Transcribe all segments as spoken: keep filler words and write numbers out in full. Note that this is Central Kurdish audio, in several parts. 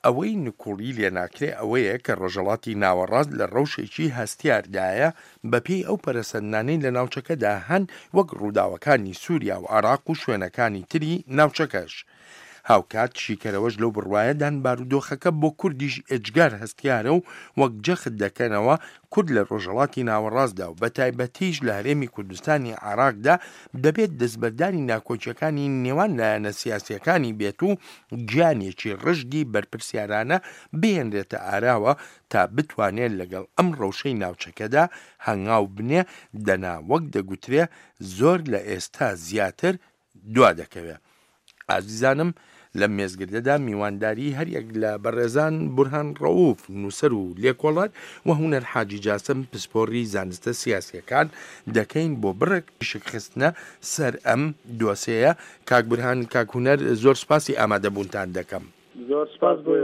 ئەوەی نکوڵی لێ ناکرێ ئەوەیە کە ڕۆژهەڵاتی ناوەڕاست لە ڕەوشێکی هەستیاردایە بەپێی ئەو پەرەسەندانەی لە ناوچەکەدا هەن وەک ڕووداوەکانی سووریا و عێراق و شوێنەکانی تری ناوچەکەش. هاوکات شیکەرەوەش لەو بڕوایەدان بارودۆخەکە بۆ کوردیش ئێجگار هەستیارە و وەک جەخت دەکەنەوە کورد لە ڕۆژهەڵاتی ناوەڕاستدا و بە تایبەتیش لە هەرێمی کوردستانی عێراقدا دەبێت دەستبەرداری ناکۆچیەکانی نێوان لایەنە سیاسیەکانی بێت و گیانێکی ڕژدی بەرپرسیارانە بهێنرێتە ئاراوە تا بتوانێت لەگەڵ ئەم ڕەوشەی ناوچەکەدا هەنگاو بنێ دەنا وەک دەگوترێ زۆر لە ئێستا زیاتر دوا دەکەوێت. ئازیزانم لە مێزگردەدا میوانداری هەریەک لە بەڕێزان بورهان ڕەووف نووسەر و لێکۆڵەر و هونەر حاجی جاسم پسپۆڕی زانستە سیاسیەکان دەکەین بۆ بڕێک شکخستنە سەر ئەم دۆسەیە. کاک بورهان، کاک هونەر، زۆر سپاسی ئامادەبوونتان دەکەم. زۆر سپاس بۆ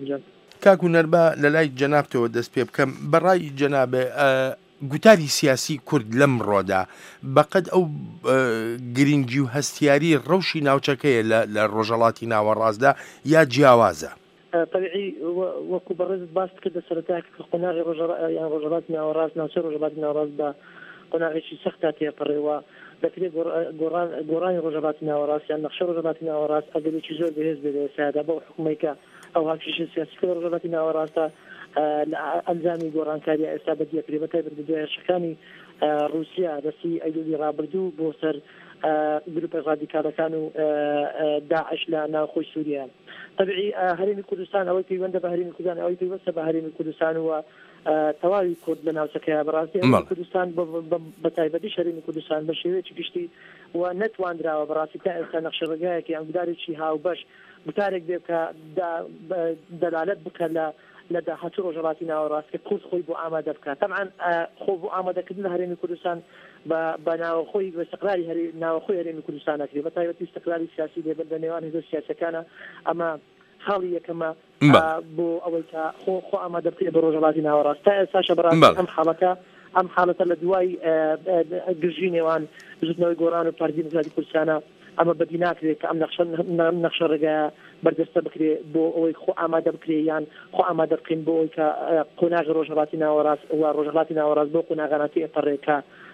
کاک هونەر، بە لە لای جەنابتەوە دەست پێ بکەم. بەڕای جەنابێ گوتاری سیاسی کورد لەم ڕۆدا بەقەد ئەو گرنگی و هەستیاری ڕەوشی ناوچەکەیە لە ڕۆژهەڵاتی ناوەڕاستدا یا جیاوازە؟ طبیعی وەکو بەڕێزت باس کردە سەرەتا کە قۆناغی ڕۆژهەڵاتی ناوەڕاست ناوچەی ڕۆژهەڵاتی ناوەڕاست بە قۆناغێکی سەختا تێپەڕێەوە دەکرێت گۆڕانی ڕۆژهەڵاتی ناوەڕاست یان نەخشە ڕۆژهەڵاتی ناوەڕاست ئەگەرێکی زۆر بەهێز بێت سەیادا بەو حکومەیەکە ئەو هاکیشە سیاسیکە ڕۆژهەڵاتی ناوەڕاستە ئەنجامی گۆڕانکاری ئێستا بەدیەکرێ بەتای بردوێشەکانی رووسیا دەستی ئەیلولی ڕابردوو بۆ سەر گروپە ڕادیکالەکان و داعش لە ناوخۆی سووریا. طبیعی هەرێمی کوردستان ئەوەی پەیوەندە بە هەرێمی کوردستان ئەوەی پەیوەستە بە هەرێمی کوردستان و تەواوی کورد لە ناوچەکەیە بەڕاستی هەرێمی کوردستان بە تایبەتی هەرێمی کوردستان بە شێوەیەکی گشتی و نەتوانراوە بەڕاستی تا ئێستا نەخشەڕێگایەکی ئەنگدارێکی هاوبەش گوتارێک بێ کە دەلالەت بکە لە لە داهاتوو ڕۆژهەڵاتی ناوەڕاست کە کورد خۆی بۆ ئامادە بکات. تەمعەن خۆ بۆ ئامادەکردن لە هەرێمی کوردستان بە ناوەخۆی بە استقلالی ناوەخۆی هەرێمی کوردستان نەکرێت بە تایبەتی استقلالی سیاسی لێبەر لە نێوان هێزە سیاسیەکانە. ئەمە خاڵی یەکەمە بۆ ئەوەی کە خۆ خۆ ئامادە بکرێت بە ڕۆژهەڵاتی ناوەڕاست. تا ئێستاشە بەڕاستی ئەم حاڵەکە ئەم حاڵەتە لە دوای گرژی نێوان زودنەوەی گۆڕان و پارتی دموکراتی کوردستانە ئەمە بەدی ناکرێت کە ئەم نەخشە ڕێگایە بەردەستە بکرێت بۆ ئەوەی خۆ ئامادە بکرێت یان خۆ ئامادە بکەین بۆ ئەوەی کە قۆناغی ڕۆژهەڵاتی ناوەڕاست و ڕۆژهەڵاتی ناوەڕاست بۆ قۆناغانەتی ئەپەڕێکە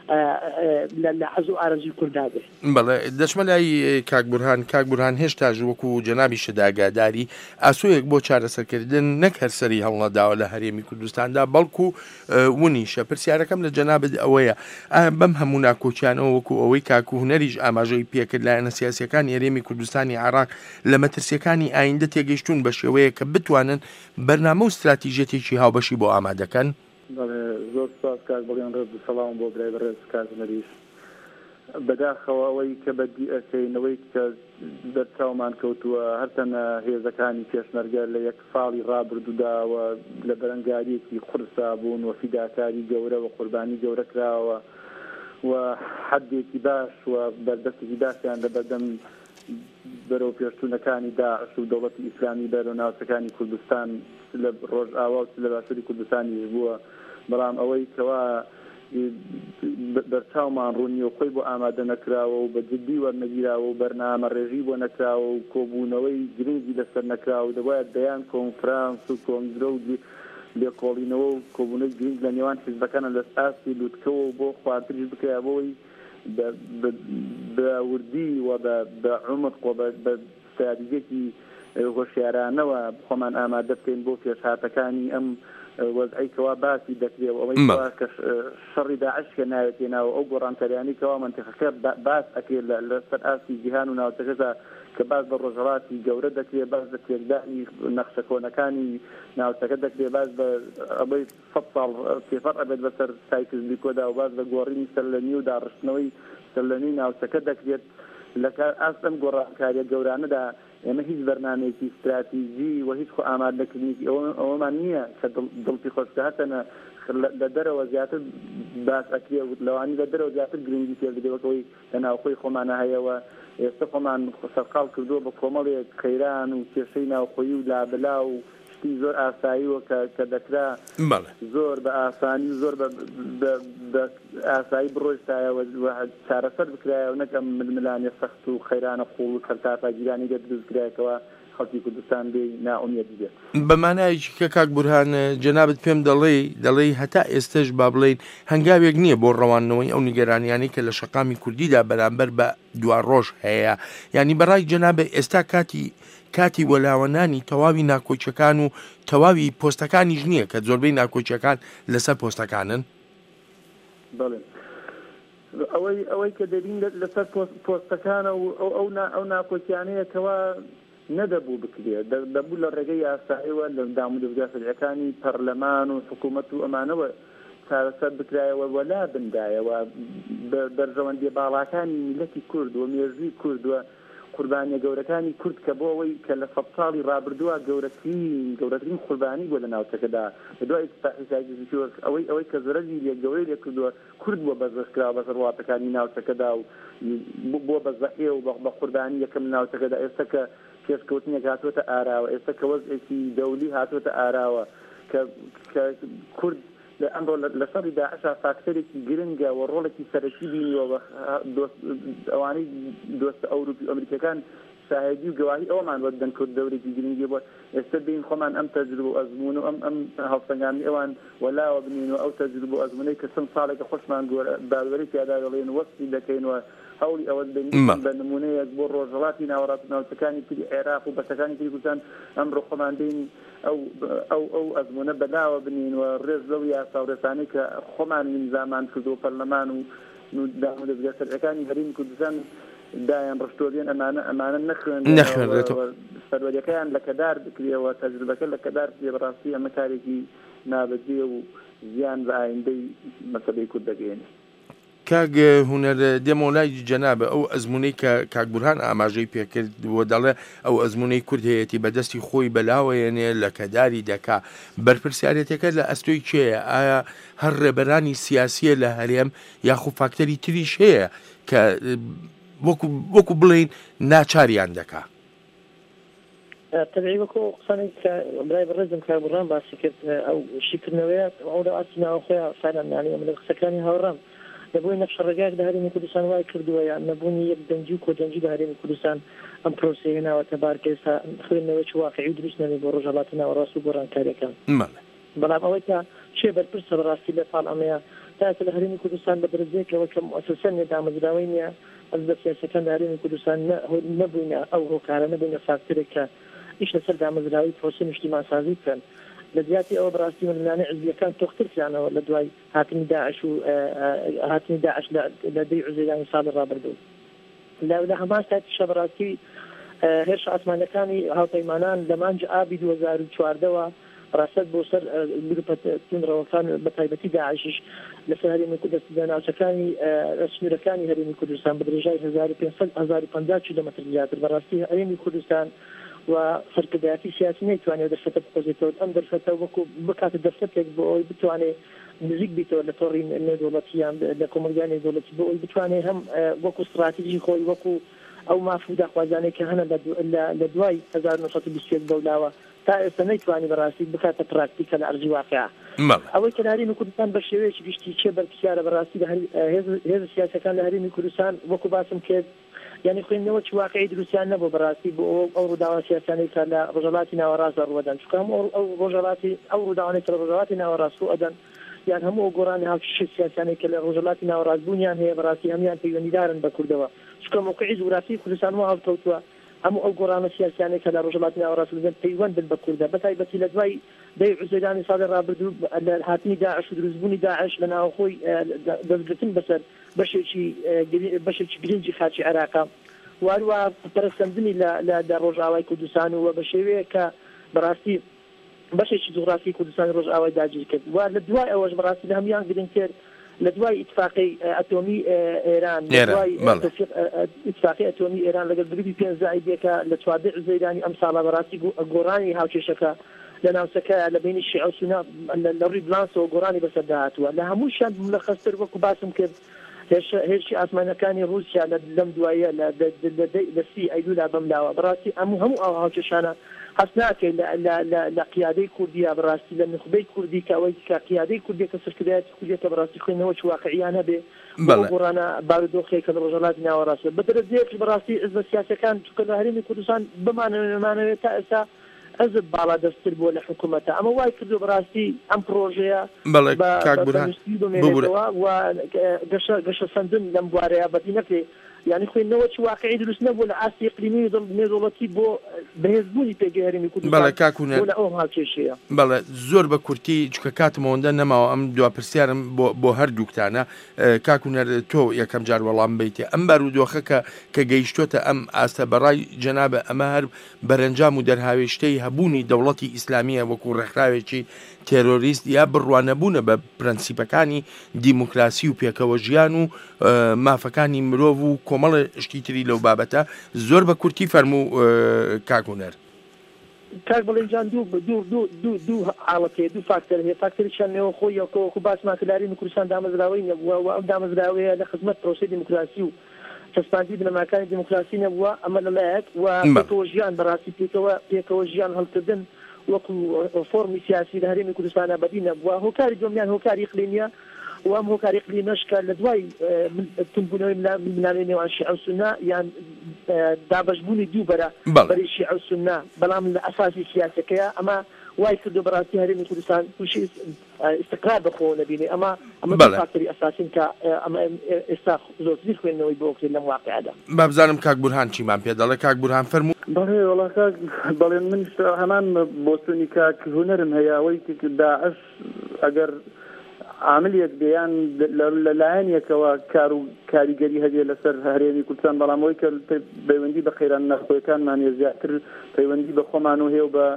لە حەز و ئارەزوی کوردا بێ. بەڵێ دەچمە لای کاک بورهان. کاک بورهان هێشتا وەکو جەنابی شداگاداری ئاسوویەک بۆ چارەسەرکردن نەک هەرسەری هەڵنەداوە لە هەرێمی کوردستاندا بەڵکو ونیشە. پرسیارەکەم لە جەنابت ئەوەیە بەم هەموو ناکۆچیانەوە وەکو ئەوەی کاک و هونەریش ئاماژەی پێکرد لایەنە سیاسیەکانی هەرێمی کوردستانی عێراق لە مەترسیەکانی ئایندە تێگەیشتون بە شێوەیە کە بتوانن بەرنامە و استراتیژێتێکی هاوبەشی بۆ ئامادەکەن. زۆر سپاس کاک بەڵێن ڕێز سەڵام بۆ برای بەڕێز کاتژمێریش. بەداخەوە ئەوەی کە بەدی ئەکەینەوەی کە دەرچاومان کەوتووە هەرتەنە هێزەکانی پێشمەرگە لە یەک ساڵی ڕابردووداوە لە بەرەنگاریەکی قورسا بوون و فیداکاری گەورە و قوربانی گەورە کراوە و حەدێکی باش و بەردەستێکی باشیان لە بەردەم بەرەو پێشچوونەکانی داعش و دەوڵەتی ئیسلامی بەرەو ناوچەکانی کوردستان لە ڕۆژئاوا و لە باشووری کوردستانیش بووە. بەڵام ئەوەی کەوا بەرچاومان ڕوونی و خۆی بۆ ئامادە نەکراوە و بە جددی وەرنەگیراوە و بەرنامە ڕێژی بۆ نەکراوە و کۆبوونەوەی گرنگی لەسەر نەکراوە دەبایە دەیان کۆنفرانس و کۆنگرە و لێکۆڵینەوە و کۆبوونەی گرنگ لە نێوان حیزبەکانە لە ئاستی لووتکەوە بۆ خواردنیش بکرا بۆی بە وردی و بە عمق و بە استراتیژیەکی هۆشیارانەوە خۆمان ئامادە بکەین بۆ پێشهاتەکانی ئەم وەزعی کەوا باسی دەکرێت و ئەوەی کە شەڕی داعش کە ناوێت تێناوە ئەو گۆڕانکاریانی کەوا منتیقەکە باس ئەکرێت لەسەر ئاستی جیهان و ناوچەکەدا کە باس بە ڕۆژهەڵاتی گەورە دەکرێت، باس بە تێکدانی نەخشە کۆنەکانی ناوچەکە دەکرێت، باس بە ئەوەی سەد ساڵ سێفەر ئەبێت بەسەر سایکل کۆدا و باس بە گۆڕینی سەرلەنی و داڕشتنەوەی سەرلەنی ناوچەکە دەکرێت. لە ئاستەم گۆڕانکاریە گەورانەدا ئێمە هیچ بەرنامەیەکی استراتیژی و هیچ خۆ ئامادەکردنی ئەوەمان نییە کە دڵتی خۆشکاتەنە لە دەرەوە زیاتر باس ئەکرێ لەوانی لە دەرەوە زیاتر گرنگی پێ بدەوەکەوەی لە ناوخۆی خۆمانە هەیەەوە. ئێستا خۆمان سەرقاڵ کردووە بە کۆمەڵێک خەیران و کێشەی ناوخۆیی و لابلا و زۆر ئاساییوە کە دەکرا زۆر بە ئاسانی زۆر بە ئاسایی بڕۆشتایەوە چارەسەر بکرایە و نەکەم ململانێ سەخت و خەیرانە قوڵ و کەرتاپاگیرانی دە دروستکرایەوە خەڵکی کوردستان بێ ناومێد بێت. بەمانایکی کە کاک بورهان جەنابەت پێم دەڵێ دەڵێ هەتا ئێستش با بڵێن هەنگاوێک نییە بۆ ڕەوانەوەی ئەو نیگەرانیانی کە لە شەقامی کوردیدا بەرامبەر بە دوا ڕۆژ هەیە، ینی بەڕای جەنابێت ئێستا کاتی کاتی وەلاوەنانی تەواوی ناکۆچەکان و تەواوی پۆستەکانیش نییە کە زۆربەی ناکۆچەکان لەسەر پۆستەکانن. بڵێ ئەوەی ئەوەی کە دەبین لەسەر پۆستەکانە و ئەو ناکۆچیانەیەکەوە نەدەبوو بکرێت، دەبوو لە ڕێگەی یاساییەوە لە دامودەبجا سەرەکانی پەرلەمان و حکوومەت و ئەمانەوە چارەسەر بکرایەوە وەلا بندایەوە بەرژەوەندی باڵاکانی میلەتی کورد و مێژووی کورد و قوربانیە گەورەکانی کورد کە بۆ ئەوەی کە لە سەد ساڵی ڕابردووە گەورەترین گەورەترین قوربانی بۆ لە ناوچەکەدا بەدوای ئەوەی ئەوەی کە زەرەری لێ گەورەی لێ کردووە کورد بۆ بەزەشکرا بە ڕواتەکانی ناوچەکەدا و بۆ بەزەحێ و بە قوربانی یەکەم ناوچەکەدا ئێستا کە پێشکەوتنێک هاتوۆتە ئاراوە، ئێستا کە وەزعێکی دەولی هاتوۆتە ئاراوە کە کورد ئەمڕۆ لە شەڕی داعشا فاکتەرێکی گرنگە و ڕۆڵێکی سەرەکی بینیەوە ئەوانەی دۆستە ئەوروپی ئەمریکەکان شاهدی و گەواهی ئەومان وەدەن کورد دەورێکی گرنگی بۆ ئێستا بین خۆمان ئەم تەجروبە و ئەزمون و ئەم ئەم هەڵسەنگامی ئەوان وەلاوە بنین و ئەو تەجروبە و ئەزمونەی کە چەند ساڵێکە خۆشمان باوەڕی تیادا دەڵێن وەستی دەکەینەوە هەوڵی ئەوە بنین بە نمونەیەک بۆ ڕۆژهەڵاتی ناوەڕاست ناوچەکانی تری عێراق و بەشەکانی تری کوردستان ئەمڕۆ خۆمان دێین ئەو ئەو ئەو ئەزمونە بەلاوە بنین و ڕێز لەو یاسا و ڕێسانەی کە خۆمان نیمزامان کردو و پەرلەمان و دامودەبجا سەرەکانی هەرێمی کوردستان دایان ڕشتۆبیان ئەمانە ئەمانە نەخوێن سەروەریەکەیان لە کەدار بکرێەوە تەجروبەکە لە کەدار بکرێ بەڕاستی ئەمە کارێکی نابەجێ و زیان بە ئایندەی مەسەلەی کورد دەگەێنێت. کاک هونەر دێمەلای جەنابە ئەو ئەزمونەی کە کاک بورهان ئاماژەی پێکرد بۆ دەڵێ ئەو ئەزمونەی کورد هەیەی بەدەستی خۆی بەلاوەیەنێ لە کەداری دەکا بەرپرسیارەتەکە لە ئەستۆی کێیە؟ ئایا هەر ڕێبەرانی سیاسیە لە هەرێم یاخو فاکتەری تریش هەیە کە وەکو بڵین ناچاریان دەکا؟ تەبیعی وەکو قسانێک کە برای بەڕێزم کاک بورهان باسی کرد ئەو شیکردنەوەیە ئەو ئاسی ناوە خۆیان سالانانی ئەمە لە قسەکانی هاوڕام نەبووی نەخشە ڕێگاک لە هەرێمی کوردستان وای کردووە یان نەبوونی یەک دەنگی و کۆدەنگی لە هەرێمی کوردستان ئەم پرۆسەیە ناوەتە بارکە ئێستا خوێندنەوەی واقعی دروست نەبێت بۆ ڕۆژهەڵاتی ناوەڕاست و گۆڕانکاریەکان. بەڵام ئەوەی کە چێ بەرپرسە بەڕاستی لە پاڵ ئەمەیە تا لە هەرێمی کوردستان بە دەرەجەیەکەوە کە مؤسسە نێدامەزراوەی نییە ئەس بە سیاسەکان لە هەرێمی کوردستان نەبووینە ئەو ڕۆکارە نەبووینە فاکتەرێک کە ئیش لەسەر دامەزراوی پرۆسە نیشتیمانسازی بکەن. لە زیاتی ئەوە بەڕاستی منلانە عزبیەکان تۆخترکرانەوە لە دوای هاتنی داعش و هاتنی داعش لە دەی عوزەیرانی ساڵی ڕابردوو لە هەمان ساتیشە بەڕاستی هێرش ئاسمانەکانی هاوپەیمانان لە مانج ئابی دوو هەزار و چواردەوە ڕاست بۆ سەر گروپە تونڕەوەکان بە تایبەتی داعشش لەسەر هەرێمی کوردستان ناوچەکانی سنوورەکانی هەرێمی کوردستان بە درێژای هەزار و پێنج سەد هەزار و پەنجا کیلۆمەتر زیاتر بەڕاستی هەرێمی کوردستان و سەرکردایەتی سیاسی نەیتوانێت دەرفەتە بخۆزێتەوە ئەم دەرفەتە وەکو بکاتە دەرفەتێک بۆ ئەوی بتوانێت نزیک بیتەوە لە تۆڕی نێودەوڵەتیان لە کۆمەلگای نێودەوڵەتی بۆ ئەوی بتوانێت هەم وەکو استراتیژی خۆی وەکو ئەو مافوودا خوازانەی کە هەنە لە دوای هەزار و نۆ سەد و بیست و یەک بەولاوە تا ئێستا نەیتوانی بەڕاستی بکاتە پراکتیکە لە ئەرزی واقعە. ئەوەی کە لە هەرێمی کوردستان بە شێوەیەکی گشتی چێ بەرپرسیارە بەڕاستی هێز سیاسەکان لە هەرێمی کوردستان وەکو باسم کرد یعنی خوێندنەوەی واقعی دروستیان نەبوو بەڕاستی بۆ ئەو ڕووداوە سیاسانەی کە لە ڕۆژهەڵاتی ناوەڕاست ڕوەدەن چکەم ئەو ڕۆژهەڵاتی ئەو ڕووداوانەی کە لە ڕۆژهەڵاتی ناوەڕاست ڕوەدەن یان هەموو گۆڕانی هاوکێشە سیاسانەی کە لە ڕۆژهەڵاتی ناوەڕاست بوونیان هەیە بەڕاستی هەمیان پەیوەندیدارن بە کوردەوە چکە موقعی جوگرافی کوردستان و هەڵکەوتووە هەموو ئەو گۆڕانە سیاسانەی کە لە ڕۆژهەڵاتی ناوەڕاست بن پەیوەند بن بە کوردە بەتایبەتی لە دوای دەی عوزەیرانی ساڵی ڕابردوو لە هاتنی داعش و دروستبوونی داعش لە ناوخۆی دەستگرتن بەسەر بەشێکی بەشێکی گرنگی خاچی عێراقا واروە پەرسەندنی لە ڕۆژئاوای کوردستان و بە شێوەیە کە بەڕاستی بەشێکی جوغرافی کوردستان ڕۆژئاوای داگیر کرد و لە دوای ئەوەش بەڕاستی لە هەمان گرنگتر لە دوای ئیتفاقی ئەتۆمی ئێران لە دوای ئیتفاقی ئەتۆمی ئێران لەگەڵ گروپی پێنج زائیدێکە لە چواردە عوزەیرانی ئەم ساڵە بەڕاستی گۆڕانی هاوکێشەکە لە ناوچەکە لە بینی شیعە و سوننا لە ڕووی بلانسەوە گۆڕانی بەسەردا هاتووە لە هەمووشیان ملەخەستر وەکو باسم کرد هێرشی ئاسمانەکانی رووسیا لەم دوایە لە سی ئەیلولا بەملاوە بەڕاستی هەموو هەموو ئەو هاوکێشانە هەست ناکەین لە قیادەی کوردیا بەڕاستی لە نخبەی کوردی کە ئەوەی کە قیادەی کوردی کە سەرکردایەتی کوردی کە بەڕاستی خوێندنەوەی واقعیانە بێ گۆڕانە بارودۆخێکە لە ڕۆژهەڵاتی ناوەڕاستە بە دەرەجەیەکی بەڕاستی حزبە سیاسەکان چونکە لە هەرێمی کوردستان بمانەوێت تا ئێستا حزب باڵا دەستتر بووە لە حکوومەتە ئەمە وای کردو بەڕاستی ئەم پرۆژەیە گەشە سندن لەم بوارەیە بەدی نەکرێ یعنی خوێندنەوەی واقعی دروست نەبوو لە ئاستی اقلیمی نێودەوڵەتی بۆ بەهێزبوونی پێگەی هەرێمی کوردستان لە ئەو هاوکێشەیە. بەڵێ زۆر بە کورتی چکە کاتمەوەندە نەماوە ئەم دوا پرسیارم بۆ هەردووکتانە کاکوونەر تۆ یەکەم جار وەڵام بیتێ ئەم بارودۆخە کە گەیشتۆتە ئەم ئاستە بەڕای جەنابە ئەمە هەر بەرەنجام و دەرهاوێشتەی هەبوونی دەوڵەتی ئیسلامیە وەکو ڕێکخراوێکی تێرۆریست یا بڕوانەبوونە بە پرەنسیپەکانی دیموکراسی و پێکەوە ژیان و مافەکانی مرۆڤ و کۆمەڵە شتی تری لەو بابەتە زۆر بە کورتی فەرموو کاکوونەر. کاک بەڵێنجان دوو دوو دوو دوو حاڵەتێ دوو فاکتەر هەیە فاکتەریشانەوە خۆی یەکۆ باس ماکەداری کوردستان دامەزراوەی نەبووە و ئەم دامەزراوەیە لە خزمەت پرۆسەی دیموکراسی و تەسپاندی بنەماکانی دیموکراسی نەبووە ئەمە لەلایەک و پێکەوە ژیان بەڕاستی پێکەوە پێکەوە ژیان هەڵکردن وەکو فۆرمی سیاسی لە هەرێمی کوردستانە بەدی نەبووە هۆکاری دۆمیان هۆکاری اقلیمیە و ئەم هۆکاری اقلیمەشکە لە دوای تونبوونەوەی مناڵی نێوان شیعە و سوننا یان دابەشبوونی دوو بەرە بەری شیعە و سوننا بەڵام لە ئەساسی سیاسەکەیە ئەمە وای کردو بەڕاستی هەرێمی کوردستان تووشی استقرار بەخۆوە نەبینێ ئەمە ئەمە فاکتەری ئەساسین کە ئەمە ئێستا زۆرتری خوێندنەوەی بۆ بکرێت لەم واقعەدا. با بزانم کاک بورهان چیمان پێ دەڵێ کاک بورهان فەرموو. بەڵێ وەڵا کاک بەڵێن من هەمان بۆ سونی کاک هونەرم هەیە ئەوەی داعش ئەگەر عاملێک دەیان لەلایەنێکەوە کار و کاریگەری هەبێ لەسەر هەرێمی کوردستان بەڵامەوەی کە پەیوەندی بە خێران نەخۆیەکانمانێ زیاتر پەیوەندی بە خۆمانەوە هەیە و بە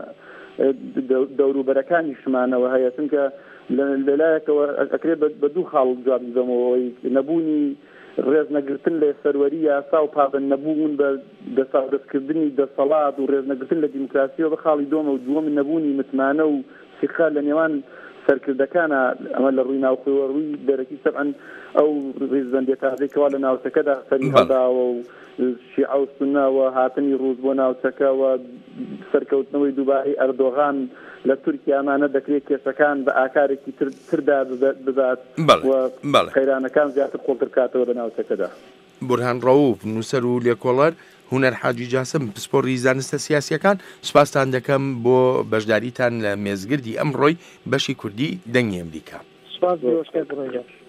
دەوروبەرەکانی شمانەوە هەیە چونکە لەلایەکەوە ئەکرێت بە دوو خاڵ جواب بدەمەوەی نەبوونی ڕێزنەگرتن لە سەروەری یاسا و پابند نەبوون بە دەسەڵاتکردنی دەسەڵات و ڕێزنەگرتن لە دیموکراسیەوە بە خاڵی دۆمە و دووەم نەبوونی متمانە و سیخا لە نێوان سەرکردەکانە ئەمە لە ڕووی ناوخۆیەوە ڕووی دەرەکی سەبعەن ئەو ڕێزبەندێتازێکەوە لە ناوچەکەدا سەری هەڵداوە و شیعە و سونناوە هاتنی ڕووز بۆ ناوچەکەوە سەرکەوتنەوەی دووبارەی ئەردۆغان لە تورکیا ئەمانە دەکرێت کێسەکان بە ئاکارێکی تردا بدات و خەیرانەکان زیاتر خۆڵتر کاتەوە لە ناوچەکەدا. بورهان ڕەووف نووسەر و لێکۆڵەر هونەر حاجی جاسم پسپۆڕی زانستە سیاسیەکان سوپاسان دەکەم بۆ بەشداریتان لە مێزگردی ئەمڕۆی بەشی کوردی دەنگی ئەمریکا. سپاس بۆ